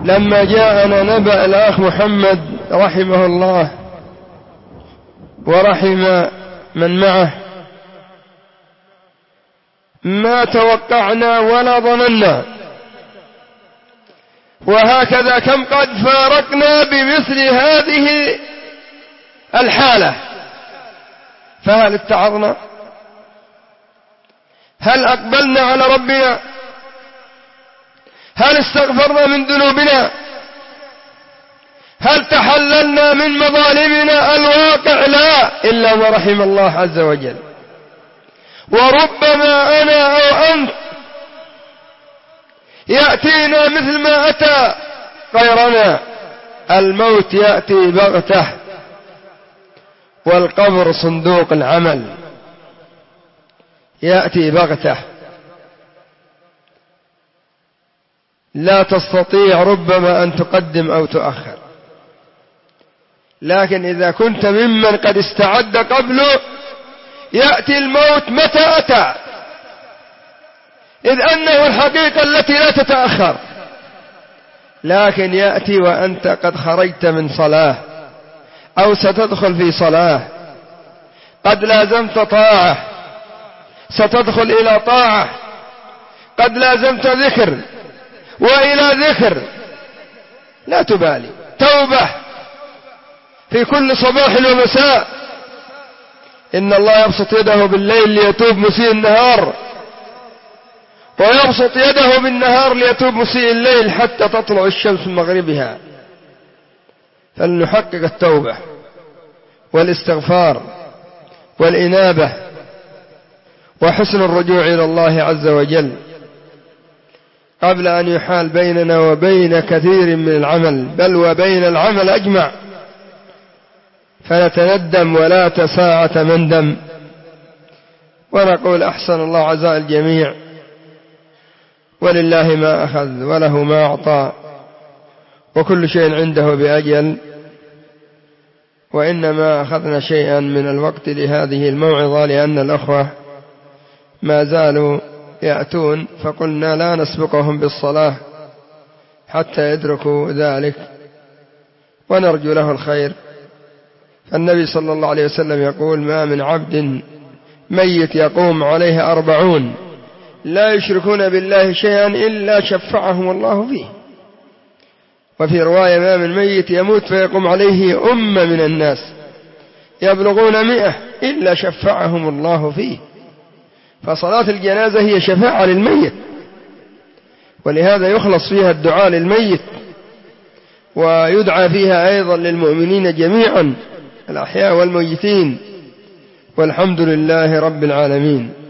لما جاءنا نبأ الأخ محمد رحمه الله ورحم من معه ما توقعنا ولا ظننا، وهكذا كم قد فارقنا بمثل هذه الحالة، فهل اتعظنا؟ هل أقبلنا على ربنا؟ هل استغفرنا من ذنوبنا؟ هل تحللنا من مظالمنا؟ الواقع لا، إلا ما رحم الله عز وجل. وربما أنا أو أنت يأتينا مثل ما أتى غيرنا، الموت يأتي بغته، والقبر صندوق العمل يأتي بغته، لا تستطيع ربما أن تقدم أو تؤخر. لكن إذا كنت ممن قد استعد قبله يأتي الموت متى أتى، إذ أنه الحقيقة التي لا تتأخر. لكن يأتي وأنت قد خرجت من صلاة أو ستدخل في صلاة، قد لازمت طاعة ستدخل إلى طاعة، قد لازمت ذكر وإلى ذكر، لا تبالي، توبة في كل صباح ومساء. إن الله يبسط يده بالليل ليتوب مسيء النهار، ويبسط يده بالنهار ليتوب مسيء الليل حتى تطلع الشمس من مغربها. فلنحقق التوبة والاستغفار والإنابة وحسن الرجوع إلى الله عز وجل قبل أن يحال بيننا وبين كثير من العمل، بل وبين العمل أجمع، فنتندم ولا تساعة مندم، ونقول أحسن الله عزاء الجميع، ولله ما أخذ وله ما أعطى، وكل شيء عنده بأجل. وإنما أخذنا شيئا من الوقت لهذه الموعظة لأن الأخوة ما زالوا يأتون، فقلنا لا نسبقهم بالصلاة حتى يدركوا ذلك، ونرجو له الخير. فالنبي صلى الله عليه وسلم يقول: ما من عبد ميت يقوم عليه 40 لا يشركون بالله شيئا إلا شفعهم الله فيه. وفي رواية: ما من ميت يموت فيقوم عليه أمة من الناس يبلغون 100 إلا شفعهم الله فيه. فصلاة الجنازة هي شفاعة للميت، ولهذا يخلص فيها الدعاء للميت، ويدعى فيها أيضا للمؤمنين جميعا الأحياء والميتين، والحمد لله رب العالمين.